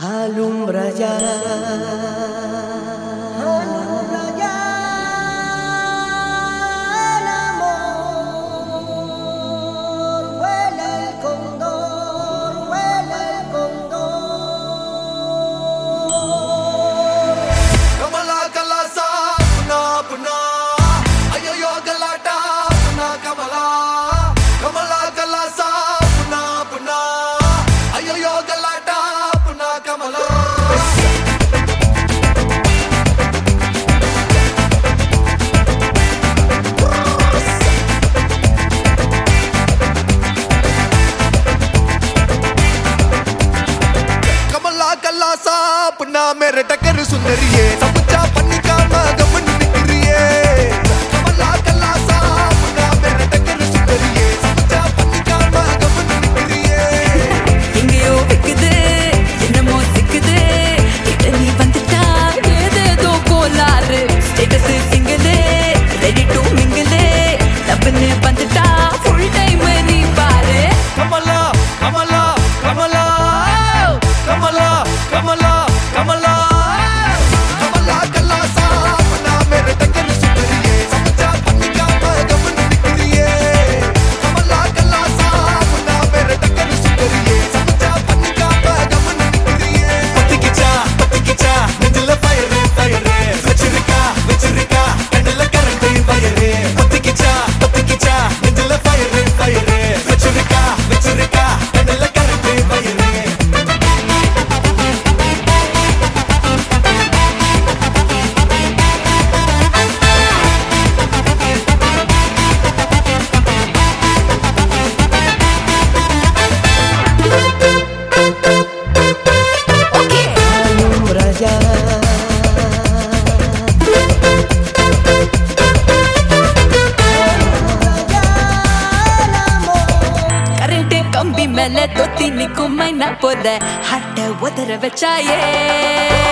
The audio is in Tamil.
Alumbra ya, alumbra ya el amor, vuela el cóndor, vuela el cóndor. Kamala kalasa puna puna, ayoyo galata puna Kamala. Kamala kalasa puna puna, ayoyo galata puna Kamala. कमला कल्ला सा अपना मेरे टक्कर सुंदरिये सब चा पन्नी का मगमन निकरिये कमला कल्ला सा अपना मेरे टक्कर सुंदरिये सब चा पन्नी का मगमन निकरिये எங்கேயோ விக்குது என்னமோ சிக்குது கிட்ட நீ வந்துட்டா ஏதேதோ கோளாறு ஸ்டேட்டஸ் சிங்கிளே ரெடி டு மிங்கிளே லவ்னு வந்துட்டா ஃபுல் டைம் நீ பாரு कमला कमला कमला कमला कमला कमला कमला कल्ला सा अपना मेरे टक्कर सुंदरिये सब चा पन्नी का मगमन निकरिये कमला कल्ला सा अपना मेरे टक्कर सुंदरिये सब चा पन्नी का मगमन निकरिये पत्ती किचा नெஞ்சில ஃபயர் ஃபயர் வெச்சிருக்கா கண்ணுல கரண்ட் ஃபயர் பத்தி கிச்சா நெஞ்சில ஃபயர் ஃபயர் வெச்சிருக்கா கண்ணுல current fire Alumbra ya, current கம்பி மேல தொத்தி நிக்கும் மைனா போல ஹட்ட உதற வச்சாயே